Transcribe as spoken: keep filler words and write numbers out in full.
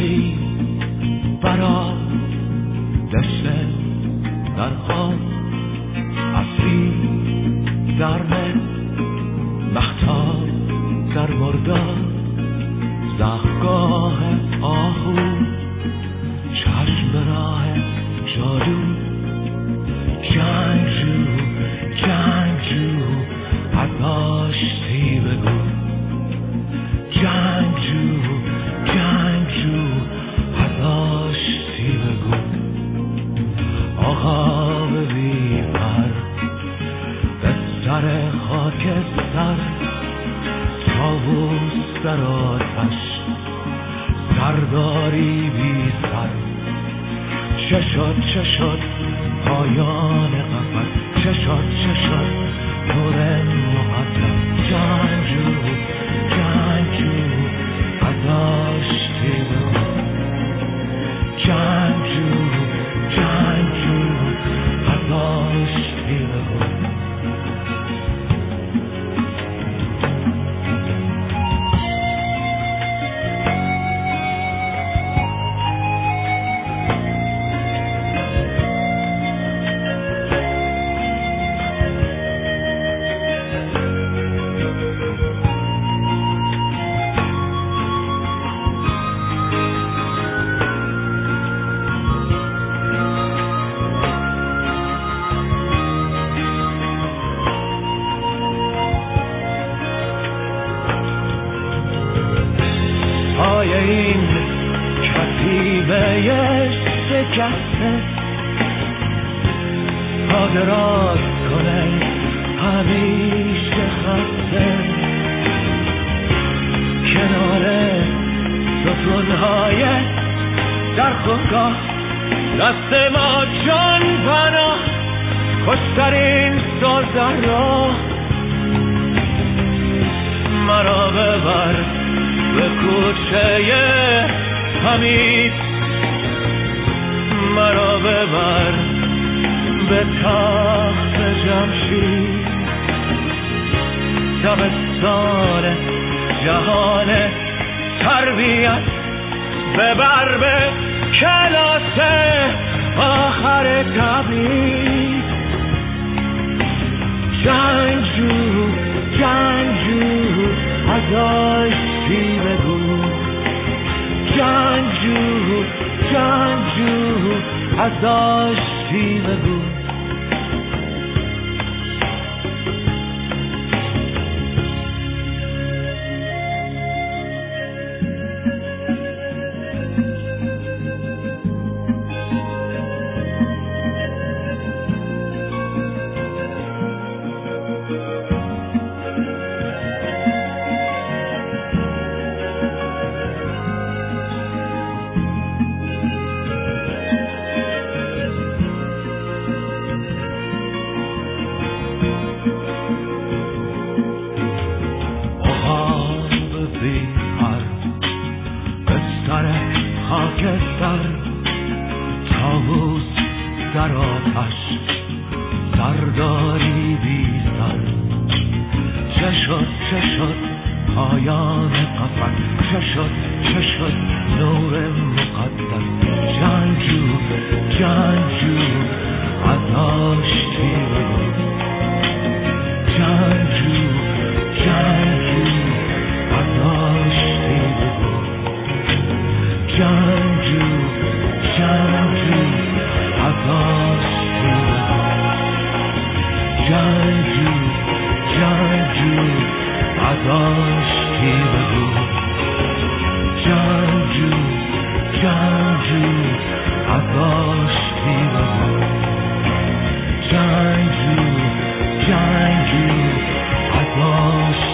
عصری برا دشت در خواب، عصری در مختار در مردار، زخگاه آهو چشم به راه جادو، جنگجو جنگجو عداشتی بگو، جنگجو جنگجو عداشتی بگو. آقا ببی پر به سر خاکستر، طاووس در آتش سرداری بی سر، چه شد چه شد پایان قفس، چه شد چه شد نور مقدس، جنگجو جنگجو عداشتی بگو، جنگجو جنگجو عداشتی بگو. پای این کتیبه شکسته پا دراز کنه همیشه خسته، کنار ستونهای در خودگاه دست ما جان پناه، خوشترین سازن را مرا ببر به کوچه حمید، مرا ببر به تخت جمشید، دبستان جهان تربیت ببر به کلاس آخر تبریز، جنگجو جنگجو عداشتی بگو، جنگجو جنگجو عداشتی بگو. خاکستر طاووس در آتش سرداری بی سر، چه شد چه شد پایان قفس، چه شد چه شد نور مقدس، جنگجو جنگجو عداشتی بگو، جنگجو جنگجو عداشتی بگو، جنگجو جنگجو عداشتی بگو، جنگجو جنگجو عداشتی بگو، جنگجو جنگجو عداشتی بگو، جنگجو جنگجو عداشتی